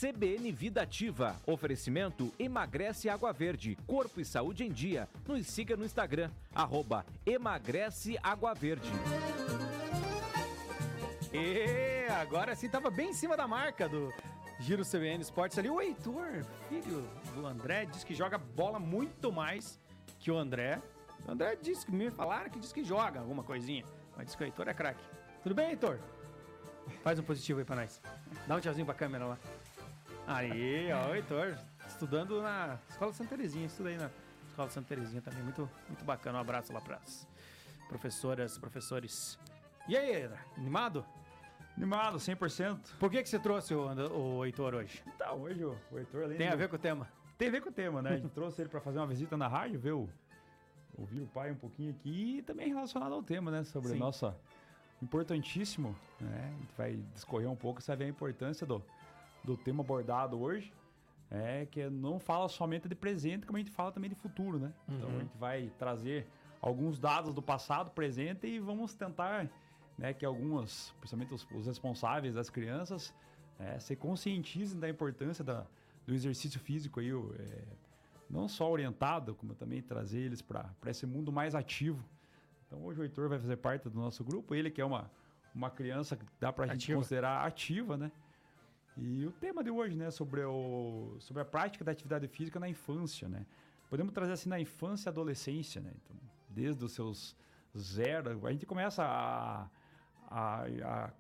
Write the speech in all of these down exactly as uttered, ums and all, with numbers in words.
C B N Vida Ativa. Oferecimento Emagrece Água Verde. Corpo e saúde em dia. Nos siga no Instagram, arroba Emagrece Água Verde. E agora sim, tava bem em cima da marca do Giro C B N Esportes ali. O Heitor, filho do André, diz que joga bola muito mais que o André. O André disse que me falaram que diz que joga alguma coisinha, mas diz que o Heitor é craque. Tudo bem, Heitor? Faz um positivo aí pra nós. Dá um tchauzinho pra câmera lá. Aí, ó, o Heitor, estudando na Escola Santa Terezinha. Estudei na Escola Santa Terezinha também. Muito, muito bacana. Um abraço lá pras professoras, professores. E aí, animado? Animado, cem por cento. Por que que você trouxe o, o Heitor hoje? Então, hoje o, o Heitor... Além Tem do... a ver com o tema? Tem a ver com o tema, né? A gente trouxe ele pra fazer uma visita na rádio, ver o... ouvir o pai um pouquinho aqui e também relacionado ao tema, né? Sobre o nosso importantíssimo, né? A gente vai discorrer um pouco, saber a importância do, do tema abordado hoje, é que não fala somente de presente, como a gente fala também de futuro, né? Uhum. Então a gente vai trazer alguns dados do passado, presente e vamos tentar... Né, que algumas, principalmente os, os responsáveis das crianças, é, se conscientizem da importância da, do exercício físico, aí, é, não só orientado, como também trazer eles para esse mundo mais ativo. Então hoje o Heitor vai fazer parte do nosso grupo, ele que é uma, uma criança que dá para a gente considerar ativa, né? E o tema de hoje, né, sobre, o, sobre a prática da atividade física na infância, né? Podemos trazer assim na infância e adolescência, né? Então, desde os seus zero, a gente começa a A, a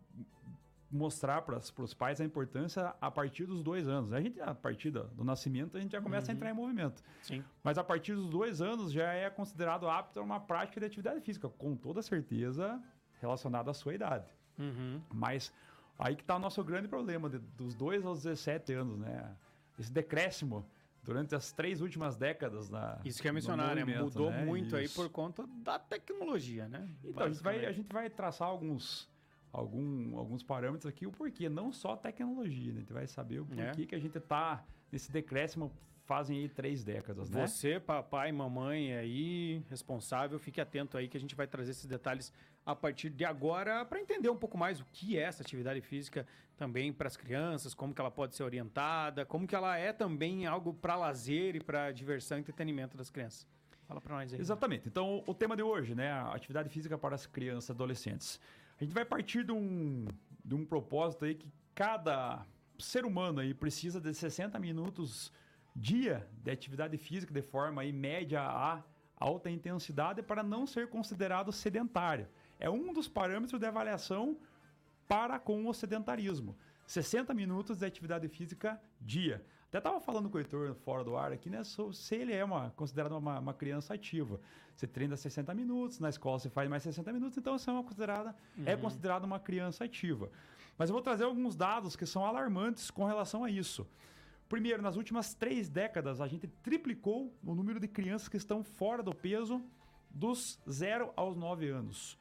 mostrar para os pais a importância a partir dos dois anos. A gente, a partir do, do nascimento, a gente já começa uhum. a entrar em movimento. Sim. Mas a partir dos dois anos já é considerado apto a uma prática de atividade física, com toda certeza relacionada à sua idade. Uhum. Mas aí que está o nosso grande problema, de, dos dois aos dezessete anos, né? Esse decréscimo durante as três últimas décadas. Na, Isso que é mencionar, né? Mudou né? muito Isso. aí por conta da tecnologia, né? Então, a gente, vai, a gente vai traçar alguns, algum, alguns parâmetros aqui, o porquê, não só a tecnologia, né? A gente vai saber o porquê é. que a gente está nesse decréscimo, fazem aí três décadas, né? Você, papai, mamãe aí, responsável, fique atento aí que a gente vai trazer esses detalhes a partir de agora para entender um pouco mais o que é essa atividade física também para as crianças, como que ela pode ser orientada, como que ela é também algo para lazer e para diversão e entretenimento das crianças. Fala para nós aí. Exatamente. Então, o tema de hoje, né? A atividade física para as crianças e adolescentes. A gente vai partir de um, de um propósito aí que cada ser humano aí precisa de sessenta minutos dia de atividade física de forma aí, média a alta intensidade para não ser considerado sedentário. É um dos parâmetros de avaliação para com o sedentarismo. sessenta minutos de atividade física dia. Até estava falando com o Heitor fora do ar aqui, né? Se ele é uma, considerado uma, uma criança ativa. Você treina sessenta minutos, na escola você faz mais sessenta minutos, então você é, uma considerada, uhum. é considerado uma criança ativa. Mas eu vou trazer alguns dados que são alarmantes com relação a isso. Primeiro, nas últimas três décadas, a gente triplicou o número de crianças que estão fora do peso dos zero aos nove anos.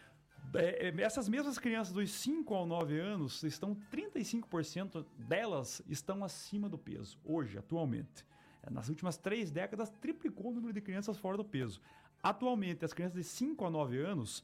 É, essas mesmas crianças dos cinco aos nove anos, estão trinta e cinco por cento delas estão acima do peso, hoje, atualmente. Nas últimas três décadas, triplicou o número de crianças fora do peso. Atualmente, as crianças de cinco a nove anos,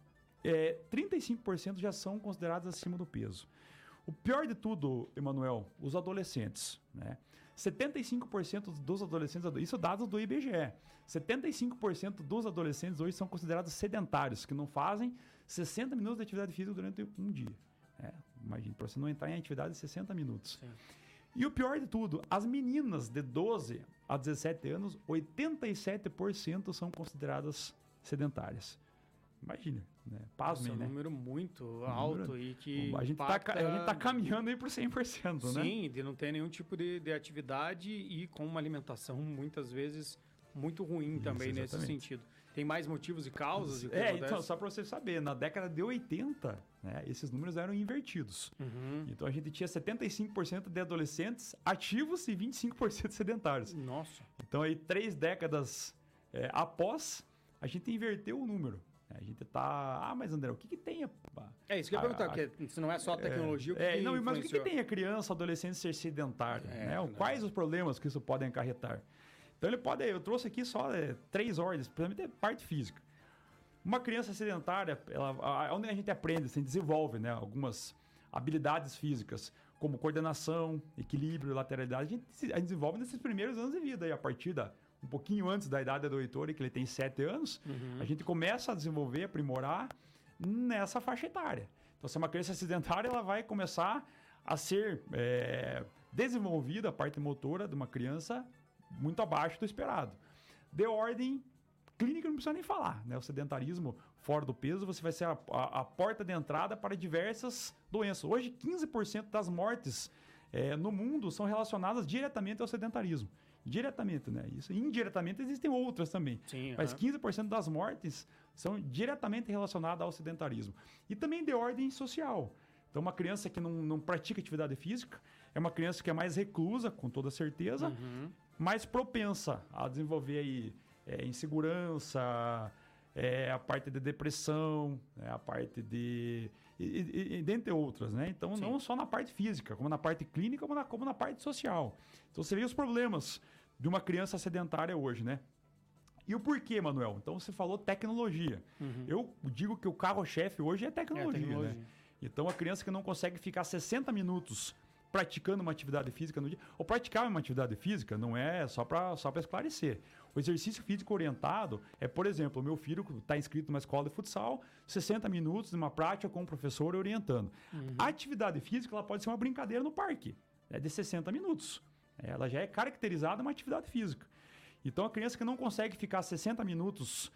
é, trinta e cinco por cento já são consideradas acima do peso. O pior de tudo, Emanuel, os adolescentes, né? setenta e cinco por cento dos adolescentes, isso é dados do I B G E, setenta e cinco por cento dos adolescentes hoje são considerados sedentários, que não fazem sessenta minutos de atividade física durante um dia. É, imagina, para você não entrar em atividade de sessenta minutos. Sim. E o pior de tudo, as meninas de doze a dezessete anos, oitenta e sete por cento são consideradas sedentárias. Imagina, né? Pasmem, Nossa, né? um número muito alto e que a gente, impacta... tá, a gente tá caminhando aí por cem por cento, Sim, né? Sim, de não ter nenhum tipo de, de atividade e com uma alimentação muitas vezes muito ruim Isso, também exatamente. nesse sentido. Tem mais motivos e causas? De que é, acontece? então, só para você saber, na década de oitenta, né, esses números eram invertidos. Uhum. Então a gente tinha setenta e cinco por cento de adolescentes ativos e vinte e cinco por cento sedentários. Nossa. Então aí três décadas é, após, a gente inverteu o número. A gente tá... Ah, mas André, o que que tem? A... É isso que eu ia perguntar, porque se não é só a tecnologia, é, o que, é, que não, mas o que, que influenciou? tem a criança, adolescente ser sedentário? É, né? Quais os problemas que isso pode acarretar? Então ele pode... Eu trouxe aqui só é, três ordens, principalmente a parte física. Uma criança sedentária, ela, onde a gente aprende, se desenvolve, né, algumas habilidades físicas. como coordenação, equilíbrio, lateralidade, a gente, a gente desenvolve nesses primeiros anos de vida. E a partir da, um pouquinho antes da idade do Heitor, que ele tem sete anos, uhum. a gente começa a desenvolver, aprimorar nessa faixa etária. Então, se é uma criança sedentária, ela vai começar a ser é, desenvolvida a parte motora de uma criança muito abaixo do esperado. De ordem clínica, não precisa nem falar, né? O sedentarismo fora do peso, você vai ser a, a, a porta de entrada para diversas doenças. Hoje, quinze por cento das mortes é, no mundo são relacionadas diretamente ao sedentarismo. Diretamente, né? Isso. Indiretamente existem outras também. Sim, mas uhum. quinze por cento das mortes são diretamente relacionadas ao sedentarismo. E também de ordem social. Então, uma criança que não, não pratica atividade física é uma criança que é mais reclusa, com toda certeza, uhum. mais propensa a desenvolver aí, é, insegurança, é, a parte de depressão, é, a parte de... E, e, e, dentre outras, né? Então, Sim. não só na parte física, como na parte clínica, como na, como na parte social. Então, você vê os problemas de uma criança sedentária hoje, né? E o porquê, Manuel? Então, você falou tecnologia. Uhum. Eu digo que o carro-chefe hoje é tecnologia, é tecnologia, né? Então, a criança que não consegue ficar sessenta minutos praticando uma atividade física no dia... Ou praticar uma atividade física não é só para só para esclarecer. O exercício físico orientado é, por exemplo, o meu filho está inscrito numa escola de futsal, sessenta minutos de uma prática com o professor orientando. Uhum. A atividade física ela pode ser uma brincadeira no parque, é de sessenta minutos. Ela já é caracterizada uma atividade física. Então, a criança que não consegue ficar sessenta minutos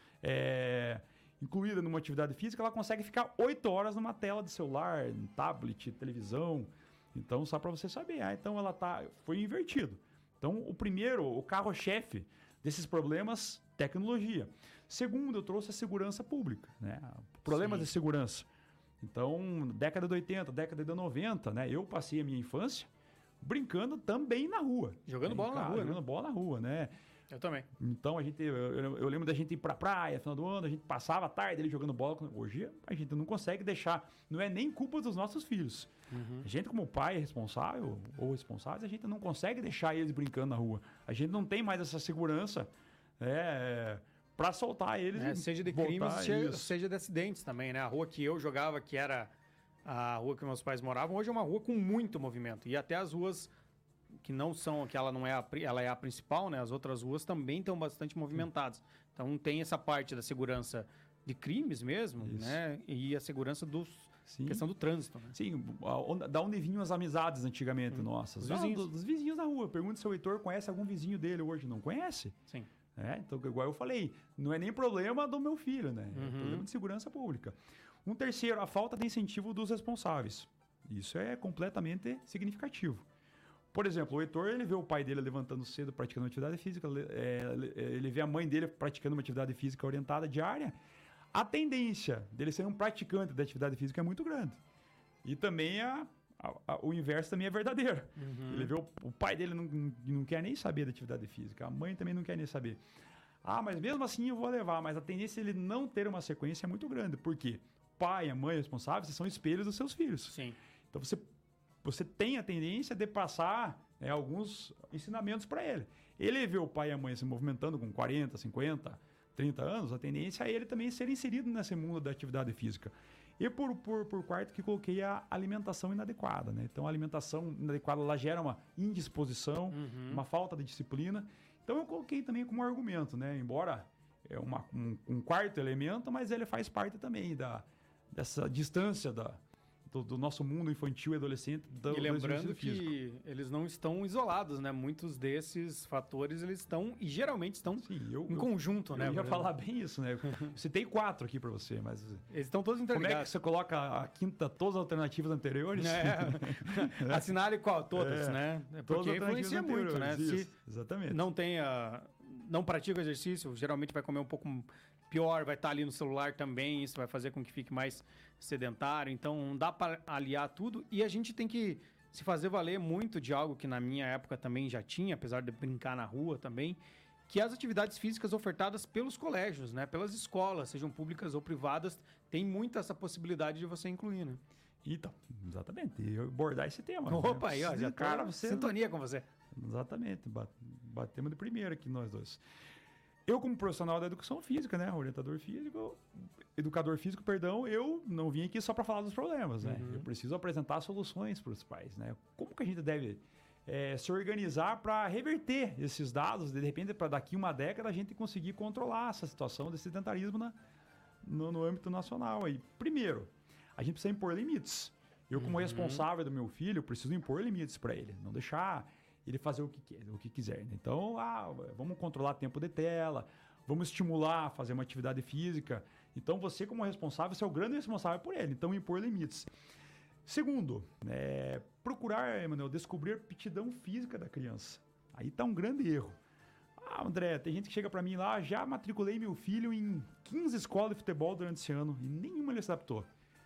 é, incluída numa atividade física, ela consegue ficar oito horas numa tela de celular, tablet, televisão. Então, só para você saber. Ah, então, ela tá, foi invertido. Então, o primeiro, o carro-chefe desses problemas, tecnologia. Segundo, eu trouxe a segurança pública, né? Problemas Sim. de segurança. Então, década de oitenta, década de noventa, né? Eu passei a minha infância brincando também na rua. Jogando bola na rua, Jogando né? bola na rua, né? Eu também. Então, a gente, eu, eu lembro da gente ir pra praia, final do ano, a gente passava a tarde ali jogando bola. Hoje, a gente não consegue deixar, não é nem culpa dos nossos filhos. Uhum. A gente, como pai responsável ou responsáveis, a gente não consegue deixar eles brincando na rua. A gente não tem mais essa segurança é, para soltar eles. É, seja de crimes, seja, seja de acidentes também, né? A rua que eu jogava, que era a rua que meus pais moravam, hoje é uma rua com muito movimento. E até as ruas que não são, que ela não é a, ela é a principal, né? As outras ruas também estão bastante movimentadas. Então tem essa parte da segurança de crimes mesmo, Isso. né? E a segurança dos Sim. questão do trânsito, né? Sim, da onde vinham as amizades antigamente hum. nossas? Os vizinhos. Dos, dos vizinhos da rua. Pergunta se o Heitor conhece algum vizinho dele hoje. Não conhece? Sim. É, então, igual eu falei, não é nem problema do meu filho, né? É uhum. problema de segurança pública. Um terceiro, a falta de incentivo dos responsáveis. Isso é completamente significativo. Por exemplo, o Heitor, ele vê o pai dele levantando cedo, praticando atividade física, é, ele vê a mãe dele praticando uma atividade física orientada diária. A tendência dele ser um praticante da atividade física é muito grande. E também a, a, a, o inverso também é verdadeiro. Uhum. Ele vê o, o pai dele não, não quer nem saber da atividade física, a mãe também não quer nem saber. Ah, mas mesmo assim eu vou levar, mas a tendência dele não ter uma sequência é muito grande. Por quê? O pai, a mãe responsáveis são espelhos dos seus filhos. Sim. Então você, você tem a tendência de passar né, alguns ensinamentos para ele. Ele vê o pai e a mãe se movimentando com quarenta, cinquenta... trinta anos, a tendência é ele também ser inserido nesse mundo da atividade física. E por, por, por quarto que coloquei a alimentação inadequada, né? Então a alimentação inadequada ela gera uma indisposição, uhum. uma falta de disciplina. Então eu coloquei também como argumento, né? Embora é uma, um, um quarto elemento, mas ele faz parte também da, dessa distância da, do, do nosso mundo infantil e adolescente. Do, e lembrando que eles não estão isolados, né? Muitos desses fatores, eles estão, e geralmente estão Sim, eu, em conjunto, eu, né? Eu ia falar bem isso, né? Eu citei quatro aqui para você, mas... Eles estão todos interligados. Como é que você coloca a quinta, todas as alternativas anteriores? É. Assinale qual? Todas, é. né? Porque influencia muito, né? Isso, Se exatamente. não tem a... não pratica o exercício, geralmente vai comer um pouco pior, vai estar ali no celular também, isso vai fazer com que fique mais sedentário. Então, não dá para aliar tudo. E a gente tem que se fazer valer muito de algo que na minha época também já tinha, apesar de brincar na rua também, que é as atividades físicas ofertadas pelos colégios, né? Pelas escolas, sejam públicas ou privadas, tem muita essa possibilidade de você incluir, né? Então, exatamente. E eu abordar esse tema. Opa, né? aí, ó, já cara, você... sintonia com você. Exatamente. Batemos de primeira aqui nós dois. Eu, como profissional da educação física, né, orientador físico, educador físico, perdão, eu não vim aqui só para falar dos problemas, né? Uhum. Eu preciso apresentar soluções para os pais, né? Como que a gente deve é, se organizar para reverter esses dados, de repente, para daqui uma década a gente conseguir controlar essa situação desse sedentarismo na, no, no âmbito nacional. Aí, primeiro, a gente precisa impor limites. Eu, como uhum. responsável do meu filho, preciso impor limites para ele, não deixar ele fazer o que, quer, o que quiser. Né? Então, ah, vamos controlar tempo de tela, vamos estimular a fazer uma atividade física. Então, você, como responsável, você é o grande responsável por ele. Então, impor limites. Segundo, é, procurar, Emanuel, descobrir a aptidão física da criança. Aí está um grande erro. Ah, André, tem gente que chega para mim lá, já matriculei meu filho em quinze escolas de futebol durante esse ano e nenhuma ele se adaptou.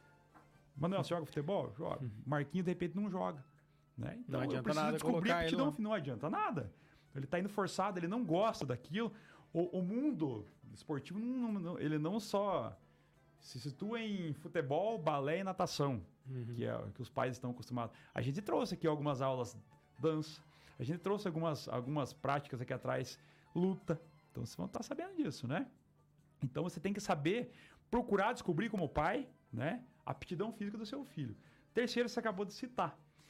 Manuel, você joga futebol? Joga. Uhum. Marquinhos, de repente, não joga. Né? Então, não eu preciso descobrir a aptidão. Não adianta nada. Ele está indo forçado, ele não gosta daquilo. O, o mundo esportivo, não, não, ele não só se situa em futebol, balé e natação, uhum. que é o que os pais estão acostumados. A gente trouxe aqui algumas aulas dança, a gente trouxe algumas, algumas práticas aqui atrás, luta. Então, vocês vão estar sabendo disso, né? Então, você tem que saber, procurar descobrir como pai, né, a aptidão física do seu filho. Terceiro, você acabou de citar.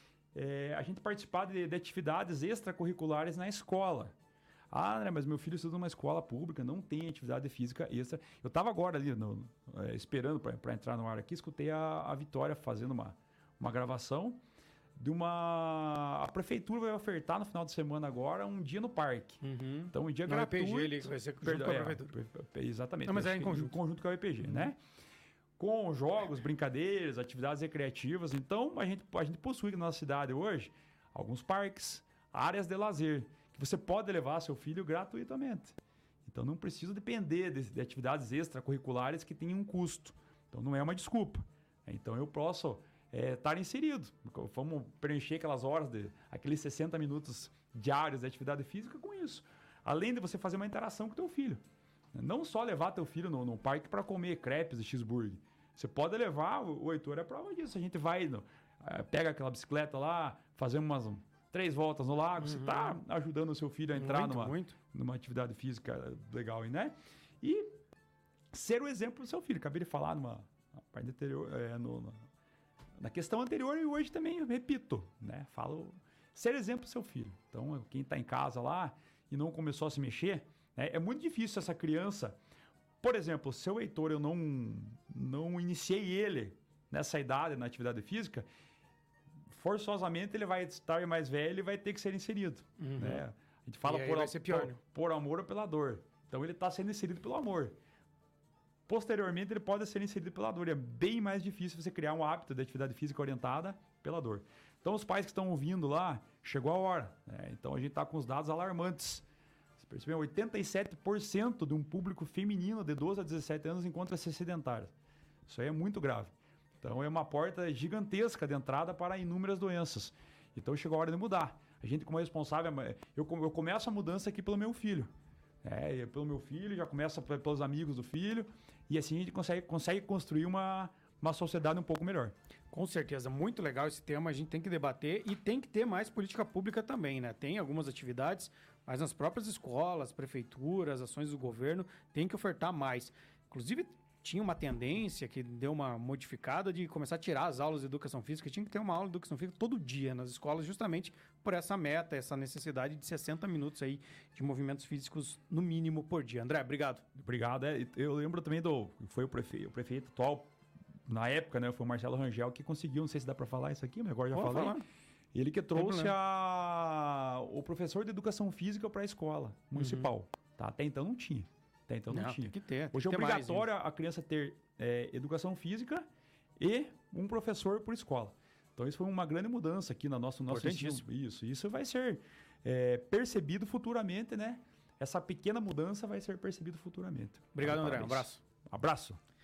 É, a gente participar de, de atividades extracurriculares na escola. Ah, André, mas meu filho estuda numa escola pública, não tem atividade física extra. Eu estava agora ali, no, é, esperando para entrar no ar aqui, escutei a, a Vitória fazendo uma, uma gravação de uma... A prefeitura vai ofertar no final de semana agora um dia no parque. Uhum. Então, um dia no gratuito. U E P G, ele vai ser junto Perdão, com a é, prefeitura. Exatamente. Não, mas é em conjunto. Em conjunto com a U E P G, uhum. né? Com jogos, brincadeiras, atividades recreativas. Então, a gente, a gente possui na nossa cidade hoje alguns parques, áreas de lazer, que você pode levar seu filho gratuitamente. Então, não precisa depender de, de atividades extracurriculares que tenham um custo. Então, não é uma desculpa. Então, eu posso é, estar inserido. Vamos preencher aquelas horas, de, aqueles sessenta minutos diários de atividade física com isso. Além de você fazer uma interação com o teu filho. Não só levar teu filho no, no parque para comer crepes e cheeseburger. Você pode levar, o, o Heitor é prova disso. A gente vai, no, uh, pega aquela bicicleta lá, fazemos umas um, três voltas no lago. Uhum. Você está ajudando o seu filho a entrar muito, numa, muito. numa atividade física legal, né? E ser o exemplo do seu filho. Acabei de falar numa parte anterior, é, no, no, na questão anterior e hoje também eu repito, né? Falo ser exemplo do seu filho. Então, quem está em casa lá e não começou a se mexer, é muito difícil essa criança... Por exemplo, se o Heitor, eu não, não iniciei ele nessa idade, na atividade física, forçosamente ele vai estar mais velho e vai ter que ser inserido. Uhum. Né? A gente fala por, a, pior, por, né? por amor ou pela dor. Então ele está sendo inserido pelo amor. Posteriormente ele pode ser inserido pela dor. E é bem mais difícil você criar um hábito de atividade física orientada pela dor. Então os pais que estão ouvindo lá, chegou a hora. Né? Então a gente está com os dados alarmantes. Percebeu? oitenta e sete por cento de um público feminino de doze a dezessete anos encontra-se sedentário. Isso aí é muito grave. Então, é uma porta gigantesca de entrada para inúmeras doenças. Então, chegou a hora de mudar. A gente, como responsável, eu, eu começo a mudança aqui pelo meu filho. É, pelo meu filho, já começa pelos amigos do filho. E assim a gente consegue, consegue construir uma, uma sociedade um pouco melhor. Com certeza, muito legal esse tema, a gente tem que debater e tem que ter mais política pública também, né? Tem algumas atividades, mas nas próprias escolas, prefeituras, ações do governo, tem que ofertar mais. Inclusive, tinha uma tendência que deu uma modificada de começar a tirar as aulas de educação física, tinha que ter uma aula de educação física todo dia nas escolas, justamente por essa meta, essa necessidade de sessenta minutos aí de movimentos físicos no mínimo por dia. André, obrigado. Obrigado. É, eu lembro também do... Foi o prefeito, o prefeito atual... Na época, né, foi o Marcelo Rangel que conseguiu, não sei se dá para falar isso aqui, mas agora já Pode falei. Falar. Ele que trouxe a, o professor de educação física para a escola municipal. Uhum. Tá? Até então não tinha. Até então não, não tinha. Tem que ter. Hoje é obrigatório mais, a criança ter é, educação física e um professor por escola. Então isso foi uma grande mudança aqui no nosso, nosso ensino. Isso, isso vai ser é, percebido futuramente, né? Essa pequena mudança vai ser percebida futuramente. Obrigado, André. Um abraço. Abraço.